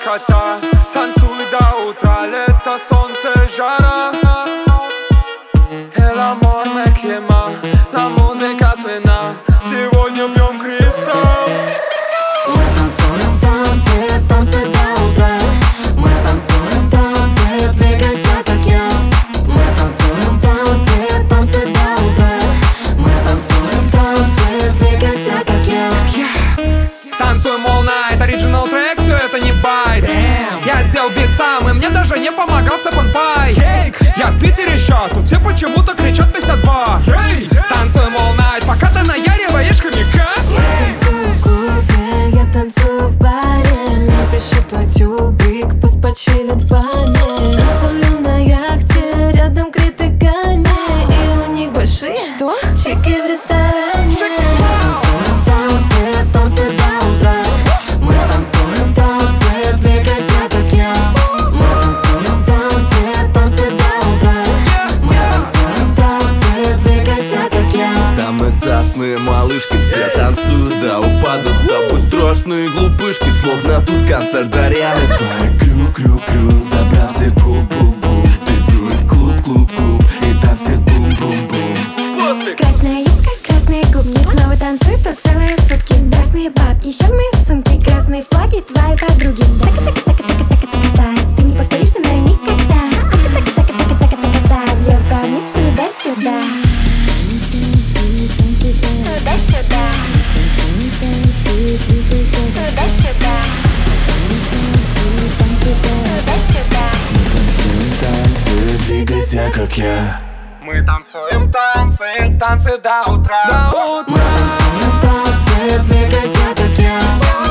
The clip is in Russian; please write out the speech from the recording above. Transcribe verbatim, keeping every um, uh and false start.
кота. Танцуй до утра, лето, солнце, жара. El amor me quema, la música suena. Сегодня пьем кристалл. Мы танцуем танцы, танцы до утра. Мы танцуем танцы, двигайся как я. Мы танцуем танцы, танцы до утра. Мы танцуем танцы, двигайся как я. Танцуем all night, оригинал трек, все это не байт. Damn. Я сделал бит сам, и мне даже не помогал Стефан Пай. Hey. Я в Питере сейчас, тут все почему-то кричат пятьдесят два. Hey. Танцуем all night, пока ты наяриваешь хомяка. Я танцую в клубе, я танцую в баре. Мне пишет твой тюбик, пусть почилит в бане. Танцую на яхте, рядом криты Кани. И у них большие что? Чики в ресторане. Мы танцуем танцы, танцы до утра. Мы танцуем танцы, двигайся как я. Мы танцуем танцы, танцы до утра. Мы танцуем танцы, двигайся как я. Самые сасные малышки все танцуют до упаду. С тобой страшные глупышки, словно тут концерт Дарьяны. Твоя крю-крю-крю, забрав всех бум-бум-бум. Везу их клуб-клуб-клуб, и там всех бум-бум-бум. Красная юбка, красные губки, снова танцуй тут целые сутки. Красные бабки, еще в моей сумке, красные флаги твоей подруги. Така-така-така-така-така-така-та, ты не повторишь за мной никогда. Така-така-така-така-така-така-та, вверх-вниз, туда-сюда. Туда-сюда. Туда-сюда. Туда-сюда. Танцуем танцы, двигайся как я. Мы танцуем танцы, танцы до утра. Мы танцуем танцы, двигайся как я.